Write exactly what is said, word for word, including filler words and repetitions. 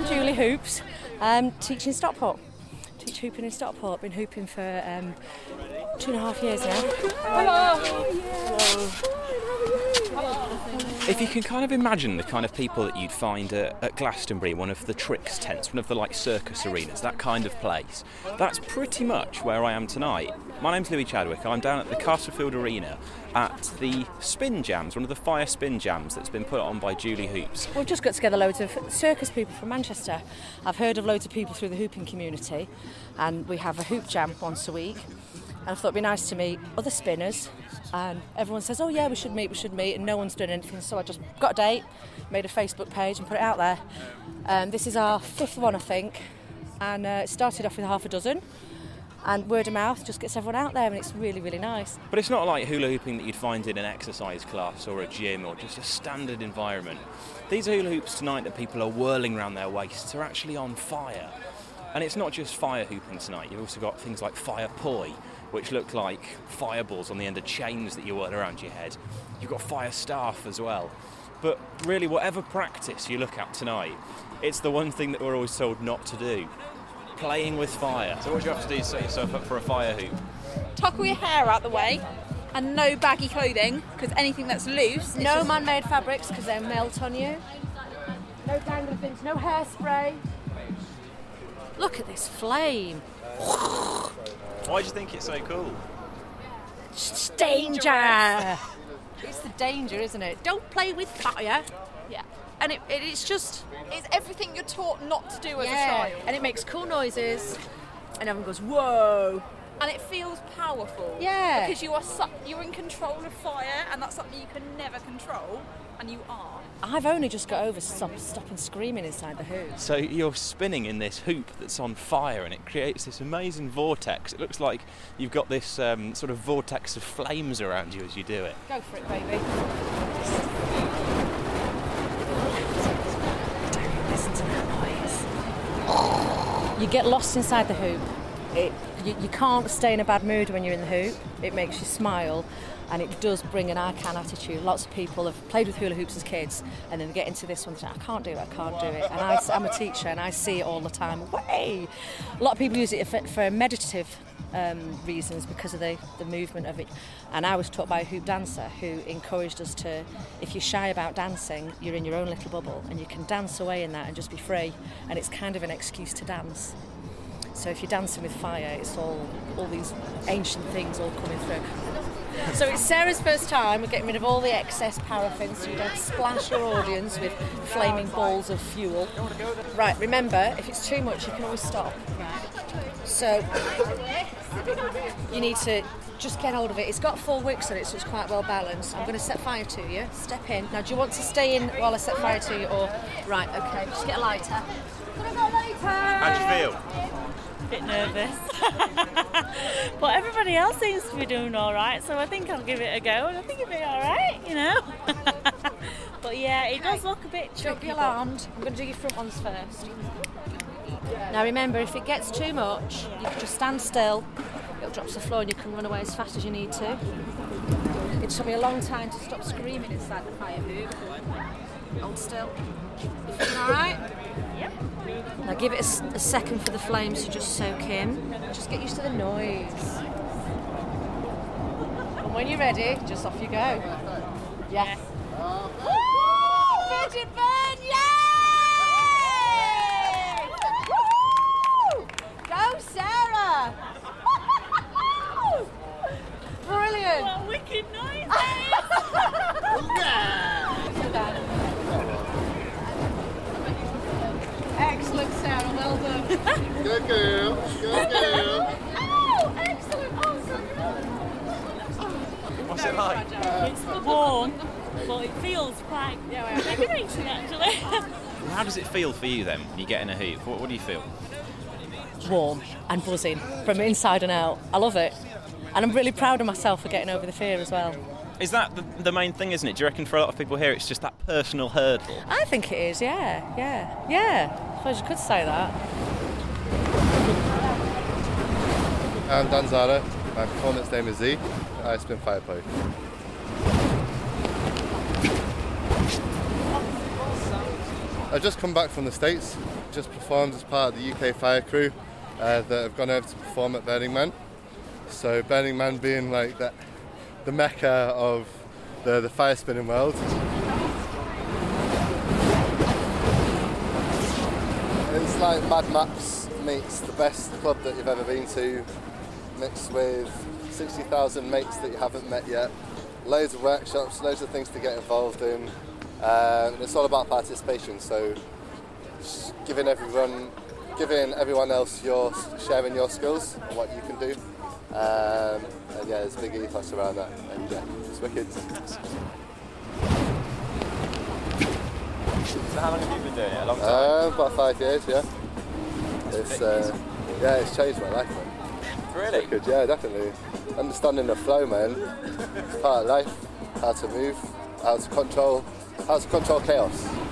Julie Hoops, um, teaching Stockport. Teach hooping in Stockport. Been hooping for um, two and a half years now. Hello. If you can kind of imagine the kind of people that you'd find at, at Glastonbury, one of the tricks tents, one of the like circus arenas, that kind of place, that's pretty much where I am tonight. My name's Louis Chadwick. I'm down at the Castlefield Arena at the Spin Jams, one of the fire spin jams that's been put on by Julie Hoops. We've just got together loads of circus people from Manchester. I've heard of loads of people through the hooping community, and we have a hoop jam once a week. And I thought it'd be nice to meet other spinners. And everyone says, oh yeah, we should meet, we should meet, and no one's done anything. So I just got a date, made a Facebook page and put it out there. Um, this is our fifth one, I think, and uh, it started off with half a dozen. And word of mouth just gets everyone out there, and it's really, really nice. But it's not like hula hooping that you'd find in an exercise class or a gym or just a standard environment. These hula hoops tonight that people are whirling around their waists are actually on fire. And it's not just fire hooping tonight. You've also got things like fire poi, which look like fireballs on the end of chains that you whirl around your head. You've got fire staff as well. But really, whatever practice you look at tonight, it's the one thing that we're always told not to do. Playing with fire. So what do you have to do to set yourself up for a fire hoop? Tuck all your hair out the way and no baggy clothing, because anything that's loose... No just... man-made fabrics, because they'll melt on you. No dangling things, no hairspray. Look at this flame. Why do you think it's so cool? It's danger. It's the danger, isn't it? Don't play with fire. Yeah. And it, it, it's just... It's everything you're taught not to do as yeah. a child. And it makes cool noises. And everyone goes, whoa. And it feels powerful. Yeah. Because you are su- you're in control of fire, and that's something you can never control, and you are. I've only just got over stop, stopping screaming inside the hoop. So you're spinning in this hoop that's on fire, and it creates this amazing vortex. It looks like you've got this um, sort of vortex of flames around you as you do it. Go for it, baby. Listen to that noise. You get lost inside the hoop. It, you, you can't stay in a bad mood when you're in the hoop. It makes you smile, and it does bring an I can attitude. Lots of people have played with hula hoops as kids, and then they get into this one and say, I can't do it, I can't do it. And I, I'm a teacher, and I see it all the time. Way! A lot of people use it for, for meditative um, reasons because of the, the movement of it. And I was taught by a hoop dancer who encouraged us to, if you're shy about dancing, you're in your own little bubble, and you can dance away in that and just be free. And it's kind of an excuse to dance. So if you're dancing with fire, it's all all these ancient things all coming through. So it's Sarah's first time. We're getting rid of all the excess paraffin so you don't splash your audience with flaming balls of fuel. Right, remember, if it's too much, you can always stop. So you need to just get hold of it. It's got four wicks on it, so it's quite well balanced. I'm going to set fire to you. Step in. Now, do you want to stay in while I set fire to you, or... Right, OK, just get a lighter. Gonna go lighter! How do you feel? Bit nervous, but everybody else seems to be doing all right, so I think I'll give it a go, and I think it'll be all right, you know. But yeah, it does look a bit Don't tricky. be alarmed. I'm going to do your front ones first. Now remember, if it gets too much, you can just stand still. It'll drop to the floor, and you can run away as fast as you need to. It took me a long time to stop screaming inside the fire hoop. Hold still. You feeling all right? Yep. Now give it a, s- a second for the flames to just soak in. Just get used to the noise. And when you're ready, just off you go. Yes. Woo! Virgin burn, yay! Woo! Go, Sarah! Brilliant. What wicked noises! Excellent, Sarah. Well done. Good girl. Good girl. Oh, excellent. Awesome. What's it like? It's warm, but it feels quite exhilarating actually. How does it feel for you then when you get in a hoop? What, what do you feel? Warm and buzzing from inside and out. I love it. And I'm really proud of myself for getting over the fear as well. Is that the, the main thing, isn't it? Do you reckon for a lot of people here it's just that personal hurdle? I think it is, yeah, yeah, yeah. I suppose you could say that. I'm Dan Zara. My opponent's name is Z. I spin fire play. I've just come back from the States. just performed as part of the U K fire crew uh, that have gone over to perform at Burning Man. So Burning Man being like the, the mecca of the, the fire spinning world. It's like Mad Max meets the best club that you've ever been to, mixed with sixty thousand mates that you haven't met yet. Loads of workshops, loads of things to get involved in. Um, and it's all about participation, so just giving everyone, giving everyone else your, sharing your skills and what you can do. Um, and yeah, there's a big ethos around that, and yeah, it's wicked. So how long have you been doing it? A long time? Uh, about five years, yeah. It's uh, yeah, it's changed my life, man. Really? Good, yeah, definitely. Understanding the flow, man. It's part of life. How to move, how to control, how to control chaos.